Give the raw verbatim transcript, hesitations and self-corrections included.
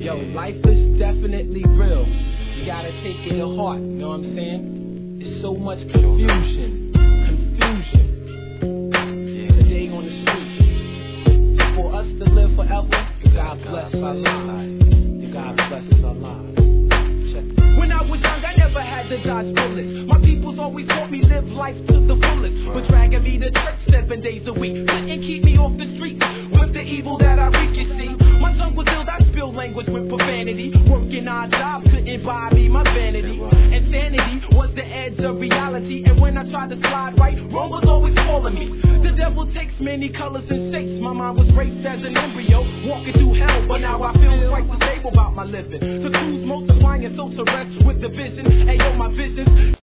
Yo, life is definitely real. You gotta take it to heart, you know what I'm saying? There's so much confusion, confusion today on the street. So for us to live forever, God bless our lives. God bless our lives. When I was young, I never had to dodge bullets. My peoples always taught me live life to the fullest. But dragging me to church seven days a week couldn't keep me off the street with the evil that I reek, you see. My tongue was ill, I spilled language with profanity. Working odd jobs couldn't buy me my vanity. Insanity was the edge of reality. And when I tried to slide right, wrong was always calling me. The devil takes many colors and shapes. My mind was raised as an embryo, walking through hell. But now I feel quite stable about my living. The crews multiplying, so to rest with the vision. Ayo, my visions